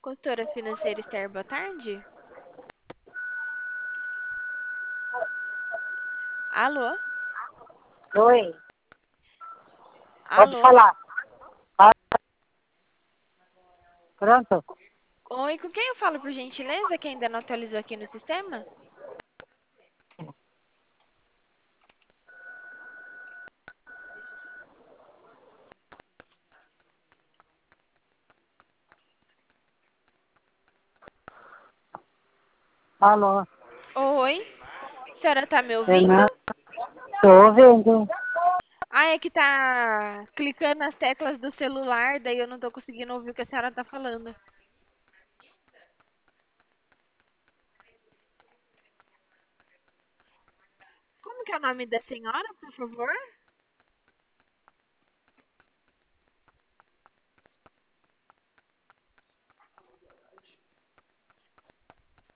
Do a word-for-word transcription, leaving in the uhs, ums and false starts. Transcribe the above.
Consultora financeira Esther, boa tarde. Alô? Oi, pode Alô? falar. Ah, pronto? Oi, com quem eu falo por gentileza, que ainda não atualizou aqui no sistema? Alô, Oi? A senhora tá me ouvindo? Fernanda, estou ouvindo. Ah, é que tá clicando nas teclas do celular, daí eu não tô conseguindo ouvir o que a senhora tá falando. Como que é o nome da senhora, por favor?